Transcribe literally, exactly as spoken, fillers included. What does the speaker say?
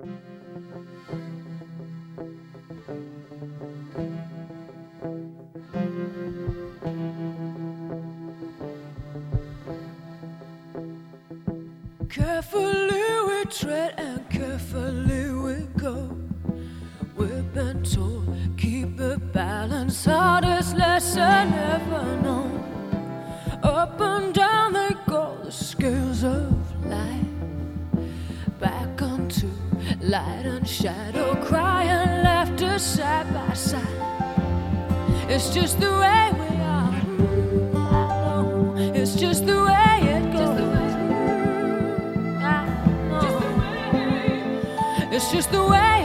Carefully we tread and carefully we go. We've been told, keep it balanced, hardest lesson ever known. Up and down they go, the scales of life. Back onto light and shadow, cry and laughter side by side. It's just the way we are. I know. It's just the way it goes. I know. It's just the way